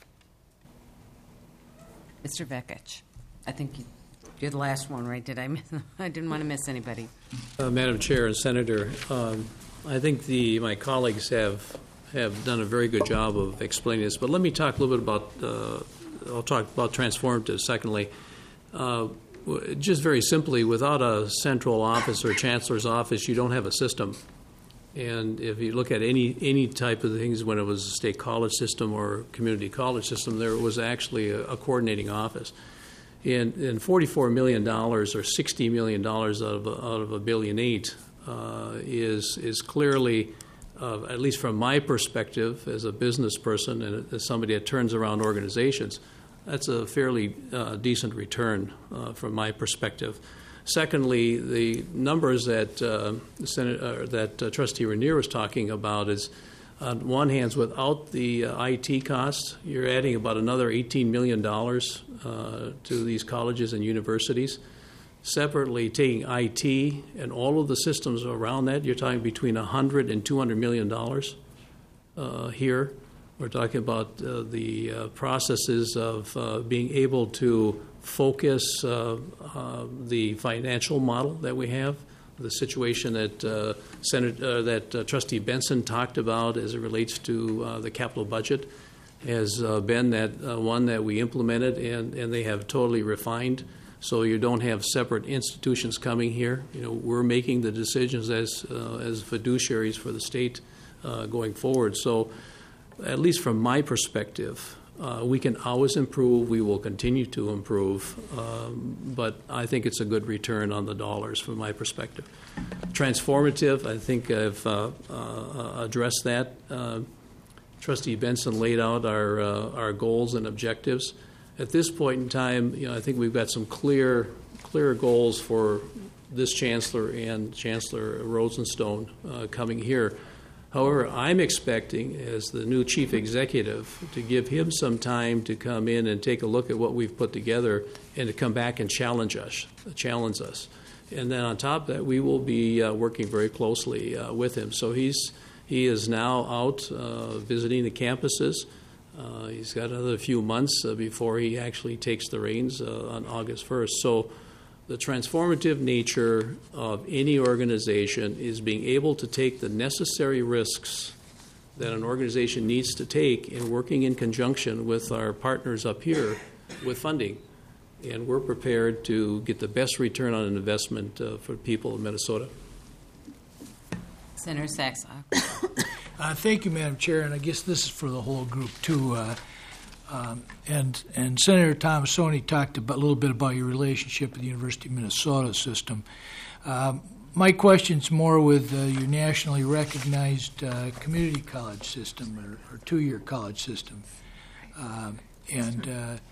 Mister Vekich, I think you, you're the last one, right? Did I miss? I didn't want to miss anybody. Uh, Madam Chair and Senator, um, I think the my colleagues have have done a very good job of explaining this. But let me talk a little bit about. Uh, I'll talk about transformative. Secondly, uh, just very simply, without a central office or chancellor's office, you don't have a system. And if you look at any any type of things, when it was a state college system or community college system, there was actually a, a coordinating office. And, and forty-four million dollars or sixty million dollars out of a, out of a billion eight uh, is is clearly, uh, at least from my perspective as a business person and as somebody that turns around organizations, that's a fairly uh, decent return uh, from my perspective. Secondly, the numbers that uh, Senate, uh, that uh, Trustee Ranier was talking about is, on one hand, without the uh, I T costs, you're adding about another eighteen million dollars uh, to these colleges and universities. Separately, taking I T and all of the systems around that, you're talking between one hundred and two hundred million dollars uh, here. We're talking about uh, the uh, processes of uh, being able to focus uh, uh, the financial model that we have, the situation that uh, Senator uh, that uh, Trustee Benson talked about as it relates to uh, the capital budget has uh, been that uh, one that we implemented and, and they have totally refined. So you don't have separate institutions coming here. You know, we're making the decisions as uh, as fiduciaries for the state uh, going forward. So, at least from my perspective, uh, we can always improve. We will continue to improve, um, but I think it's a good return on the dollars from my perspective. Transformative, I think I've uh, uh, addressed that. Uh, Trustee Benson laid out our uh, our goals and objectives. At this point in time, you know, I think we've got some clear clear goals for this chancellor and Chancellor Rosenstone uh, coming here. However, I'm expecting, as the new chief executive, to give him some time to come in and take a look at what we've put together and to come back and challenge us, challenge us. And then on top of that, we will be uh, working very closely uh, with him. So he's he is now out uh, visiting the campuses. Uh, he's got another few months uh, before he actually takes the reins uh, on August first. So the transformative nature of any organization is being able to take the necessary risks that an organization needs to take in working in conjunction with our partners up here with funding. And we're prepared to get the best return on an investment uh, for people of Minnesota. Senator Sachs. Uh, thank you, Madam Chair, and I guess this is for the whole group too. Uh, um, and and Senator Tomassoni talked about, a little bit about your relationship with the University of Minnesota system. Um, my question's more with uh, your nationally recognized uh, community college system or, or two-year college system. Uh, and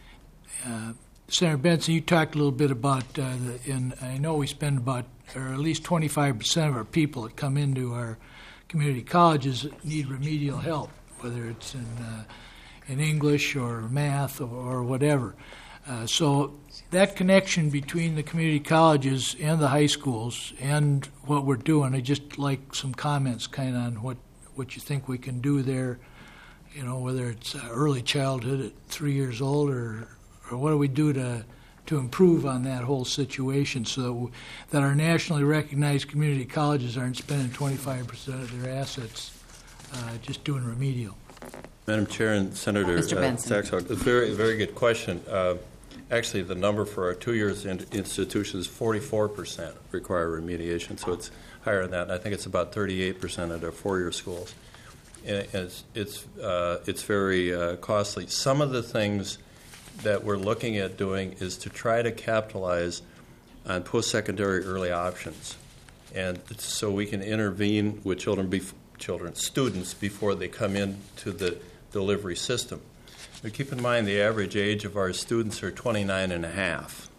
uh, uh, Senator Benson, you talked a little bit about, uh, the, and I know we spend about, or at least twenty-five percent of our people that come into our community colleges need remedial help, whether it's in uh, in English or math or, or whatever. Uh, so that connection between the community colleges and the high schools and what we're doing, I just like some comments kind of on what, what you think we can do there, you know, whether it's uh, early childhood at three years old or, or what do we do to to improve on that whole situation so that, w- that our nationally recognized community colleges aren't spending twenty-five percent of their assets uh, just doing remedial. Madam Chair and Senator uh, Saxon, a very, very good question. Uh, actually, the number for our two years in institutions, forty-four percent require remediation, so it's higher than that. And I think it's about thirty-eight percent at our four-year schools. And it's it's uh, it's very uh, costly. Some of the things that we're looking at doing is to try to capitalize on post-secondary early options, and so we can intervene with children, bef- children, students before they come into the delivery system. But keep in mind the average age of our students are twenty-nine and a half.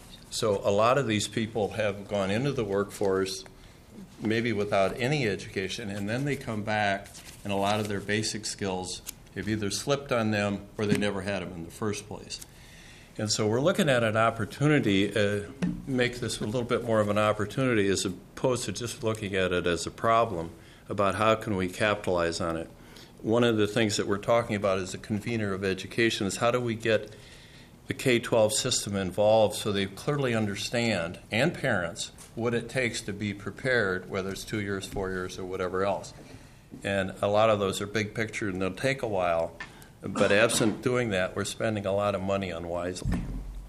So a lot of these people have gone into the workforce maybe without any education, and then they come back and a lot of their basic skills have either slipped on them or they never had them in the first place. And so we're looking at an opportunity, uh, make this a little bit more of an opportunity as opposed to just looking at it as a problem about how can we capitalize on it. One of the things that we're talking about as a convener of education is how do we get the K twelve system involved so they clearly understand, and parents, what it takes to be prepared, whether it's two years, four years, or whatever else. And a lot of those are big picture, and they'll take a while. But absent doing that, we're spending a lot of money unwisely.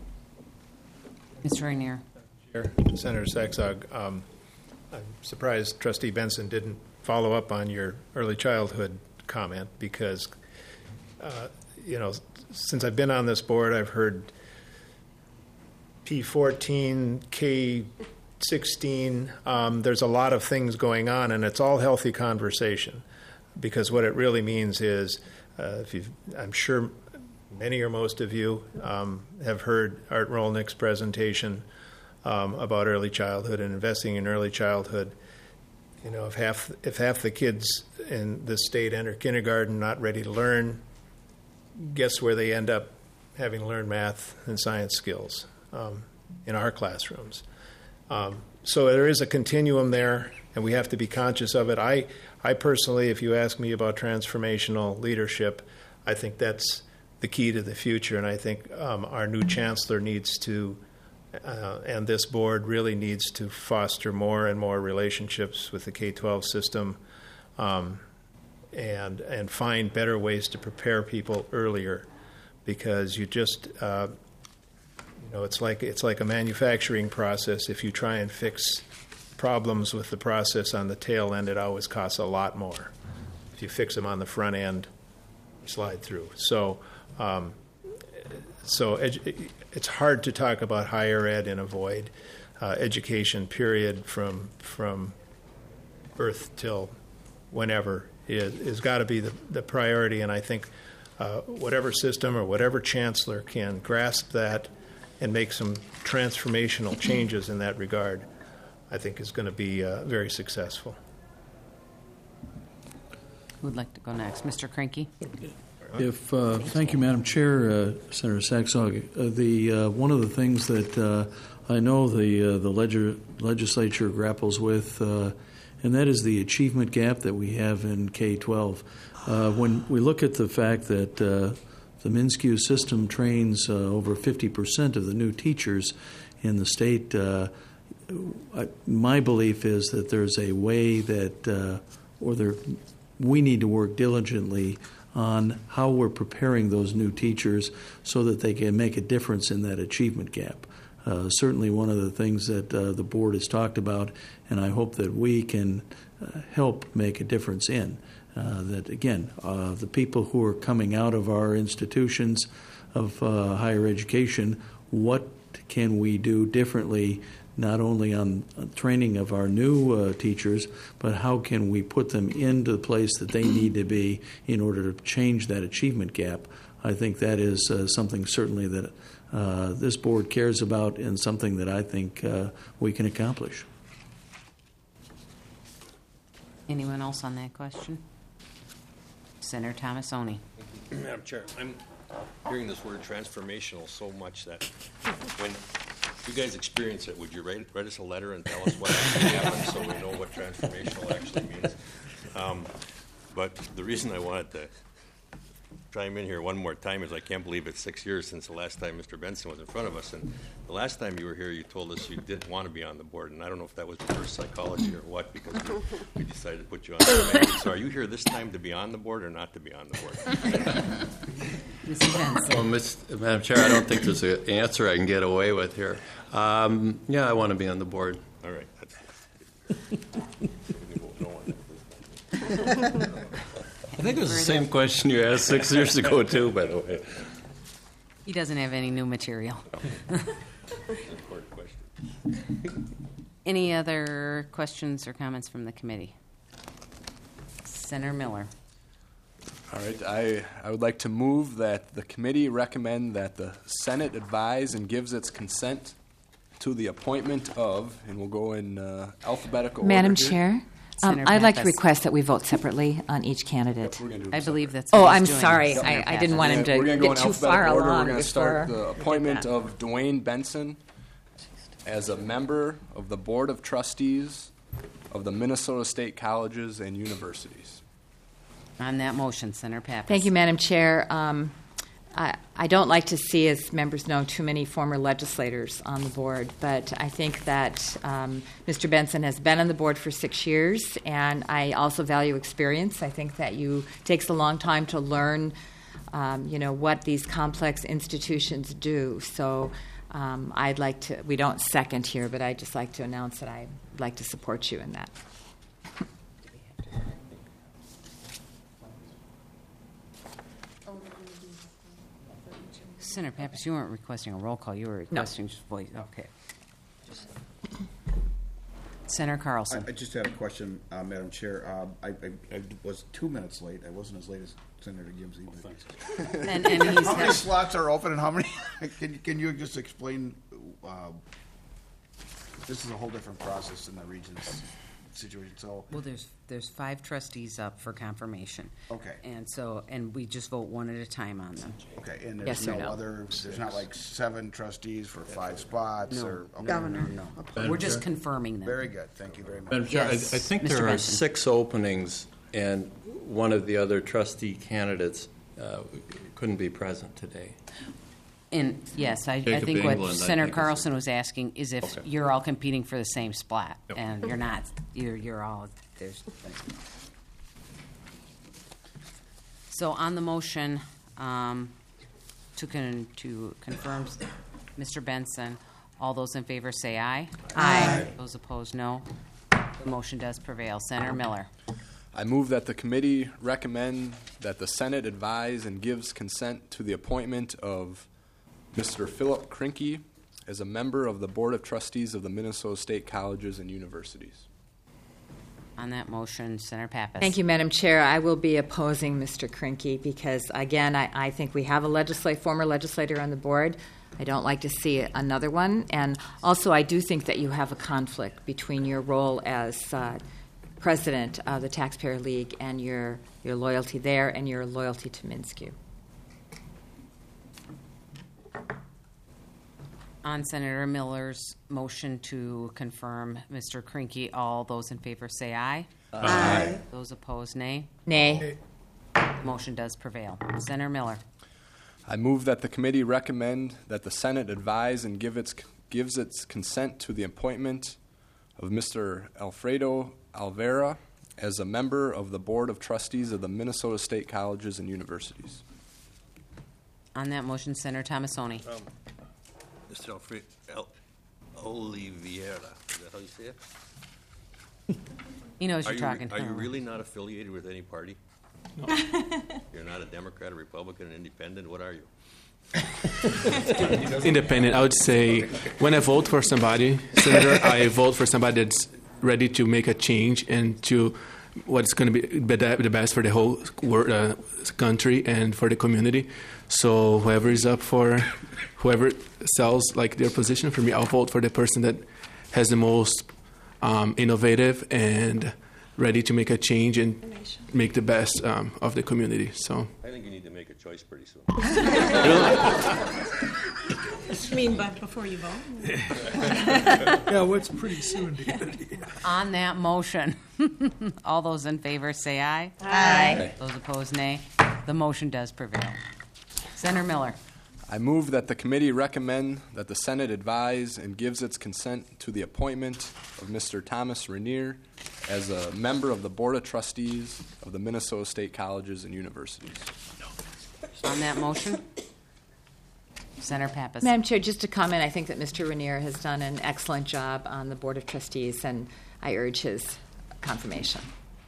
Mister Rainier. Chair, Senator Saxog, um, I'm surprised Trustee Benson didn't follow up on your early childhood comment because, uh, you know, since I've been on this board, I've heard P fourteen, K sixteen. Um, there's a lot of things going on, and it's all healthy conversation, because what it really means is, uh, if you've, I'm sure many or most of you um, have heard Art Rolnick's presentation um, about early childhood and investing in early childhood. You know, if half if half the kids in this state enter kindergarten not ready to learn, guess where they end up having learned math and science skills um, in our classrooms. Um, so there is a continuum there, and we have to be conscious of it. I, I personally, if you ask me about transformational leadership, I think that's the key to the future, and I think um, our new chancellor needs to, uh, and this board really needs to foster more and more relationships with the K twelve system, um, and and find better ways to prepare people earlier, because you just uh, you know it's like it's like a manufacturing process. If you try and fix problems with the process on the tail end, it always costs a lot more. If you fix them on the front end, you slide through. So. Um, so edu- it's hard to talk about higher ed and avoid uh, education, period, from from birth till whenever is, is got to be the, the priority. And I think uh, whatever system or whatever chancellor can grasp that and make some transformational changes in that regard, I think is going to be uh, very successful. Who would like to go next? Mister Cranky? If uh, thank you, Madam Chair, uh, Senator Saxog. Uh, the uh, one of the things that uh, I know the uh, the leg- legislature grapples with, uh, and that is the achievement gap that we have in K twelve. Uh, when we look at the fact that uh, the MnSCU system trains uh, over fifty percent of the new teachers in the state, uh, I, my belief is that there's a way that, uh, or there, we need to work diligently on how we're preparing those new teachers so that they can make a difference in that achievement gap. Uh, certainly one of the things that uh, the board has talked about, and I hope that we can uh, help make a difference in, uh, that, again, uh, the people who are coming out of our institutions of uh, higher education, what can we do differently, not only on training of our new uh, teachers, but how can we put them into the place that they need to be in order to change that achievement gap. I think that is uh, something certainly that uh, this board cares about, and something that I think uh, we can accomplish. Anyone else on that question? Senator Thomasoni. Madam Chair, I'm hearing this word transformational so much that when you guys experience it, would you write, write us a letter and tell us what actually happened so we know what transformational actually means? Um, but the reason I wanted to chime in here one more time is I can't believe it's six years since the last time Mister Benson was in front of us. And the last time you were here, you told us you didn't want to be on the board. And I don't know if that was reverse psychology or what, because we, we decided to put you on the board. So are you here this time to be on the board or not to be on the board? Mister Benson. Well, Miz Madam Chair, I don't think there's an answer I can get away with here. Um, yeah, I want to be on the board. All right. That's, no one. I think it was the same question you asked six years ago, too, by the way. He doesn't have any new material. Any other questions or comments from the committee? Senator Miller. All right. I, I would like to move that the committee recommend that the Senate advise and gives its consent to the appointment of, and we'll go in uh, alphabetical Madam order here. Chair, um, I'd like to request that we vote separately on each candidate. We're gonna do I them believe separate. that's what Oh, he's I'm doing. sorry. Senator I, I didn't want him Yeah, we're to gonna go get in too far alphabetical order. along We're going to start before the we did appointment that. of Dwayne Benson as a member of the Board of Trustees of the Minnesota State Colleges and Universities. On that motion, Senator Pappas. Thank you, Madam Chair. Um, I, I don't like to see, as members know, too many former legislators on the board, but I think that um, Mister Benson has been on the board for six years, and I also value experience. I think that you it takes a long time to learn, um, you know, what these complex institutions do. So um, I'd like to. We don't second here, but I'd just like to announce that I'd like to support you in that. Senator Pappas, you weren't requesting a roll call. You were requesting just voice. Okay. Just- Senator I, Carlson. I just had a question, uh, Madam Chair. Um, I, I, I was two minutes late. I wasn't as late as Senator Gimsey. But And, and he's how many got- slots are open and how many? Can, you- can you just explain? Uh, this is a whole different process in the region's situation. So well, there's there's five trustees up for confirmation. Okay. And so, and we just vote one at a time on them. okay, and Yes there's or no, no? other. There's not like seven trustees for five spots No. or okay. Governor. No, we're just confirming them. Very good. Thank you very much. Madam Chair, I I Yes, think Mister there are Benson. six openings, and one of the other trustee candidates uh, couldn't be present today. And yes, I, I Jacob think what England, I Senator think, is- Carlson was asking is if Okay. you're all competing for the same spot, Yep. and you're not. Either you're all there's. So on the motion um, to con, to confirm Mister Benson, all those in favor say aye. Aye. Those opposed, no. The motion does prevail. Senator Miller. I move that the committee recommend that the Senate advise and gives consent to the appointment of Mister Philip Krinke as a member of the Board of Trustees of the Minnesota State Colleges and Universities. On that motion, Senator Pappas. Thank you, Madam Chair. I will be opposing Mister Krinke because, again, I, I think we have a legislate, former legislator on the board. I don't like to see another one. And also, I do think that you have a conflict between your role as uh, president of the Taxpayer League and your, your loyalty there and your loyalty to MnSCU. On Senator Miller's motion to confirm Mister Krinke, all those in favor say aye. Aye. Those opposed, nay. Nay. Motion does prevail. Senator Miller. I move that the committee recommend that the Senate advise and give its, gives its consent to the appointment of Mister Alfredo Alvera as a member of the Board of Trustees of the Minnesota State Colleges and Universities. On that motion, Senator Tomassoni. Um, Mister Alfred El- Oliveira, is that how you say it? He knows Are you're you re- talking. Are you to him. really not affiliated with any party? You're not a Democrat, a Republican, an independent? What are you? Independent, I would say when I vote for somebody, Senator, I vote for somebody that's ready to make a change and to what's going to be the best for the whole world, uh, country and for the community. So whoever is up for, whoever sells like their position for me, I'll vote for the person that has the most um, innovative and ready to make a change and make the best um, of the community. So I think you need to make a choice pretty soon. You mean but before you vote? Yeah, what's pretty soon to get it? On that motion, all those in favor say aye. Aye. Those opposed, nay. The motion does prevail. Senator Miller. I move that the committee recommend that the Senate advise and gives its consent to the appointment of Mister Thomas Rainier as a member of the Board of Trustees of the Minnesota State Colleges and Universities. On that motion, Senator Pappas. Madam Chair, just to comment, I think that Mister Rainier has done an excellent job on the Board of Trustees, and I urge his confirmation.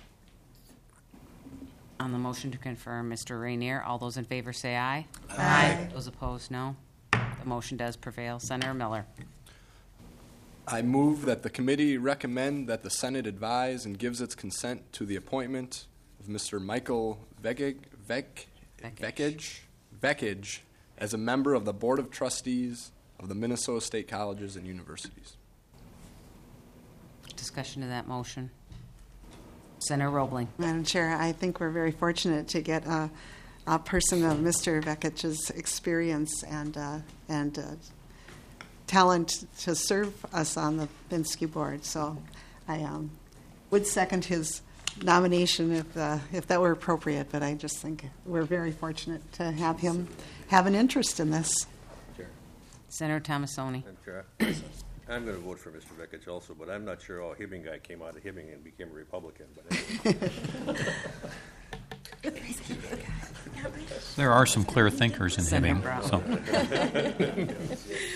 On the motion to confirm Mister Rainier, all those in favor say aye. Aye. Those opposed, no. The motion does prevail. Senator Miller. I move that the committee recommend that the Senate advise and gives its consent to the appointment of Mister Michael Vekig, Vek, Vekage, Vekage as a member of the Board of Trustees of the Minnesota State Colleges and Universities. Discussion of that motion. Senator Roebling. Madam Chair, I think we're very fortunate to get a, a person of Mister Vekage's experience and uh, and uh, talent to serve us on the MnSCU board. So I um, would second his nomination if uh, if that were appropriate. But I just think we're very fortunate to have him have an interest in this. Chair. Senator Tomassoni. I'm sure. I'm going to vote for Mister Vekich also, but I'm not sure how Hibbing guy came out of Hibbing and became a Republican. But anyway. There are some clear thinkers in Senator Hibbing. So.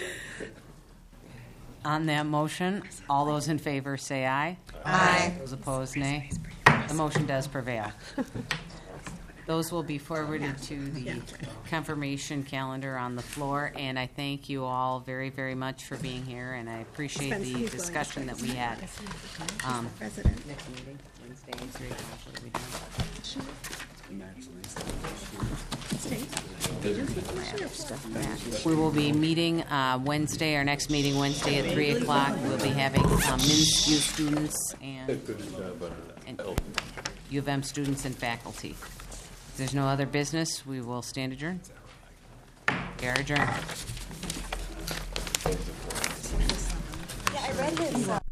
On that motion, all those in favor say aye. Aye. Those opposed, nay. The motion does prevail. Those will be forwarded to the confirmation calendar on the floor, and I thank you all very, very much for being here, and I appreciate the discussion that we had. Um, Next meeting, Wednesday, three o'clock, what are we doing? We will be meeting uh, Wednesday, our next meeting Wednesday at three o'clock. We'll be having um, MnSCU students and, and U of M students and faculty. If there's no other business, we will stand adjourned. We are adjourned. Yeah, I read his.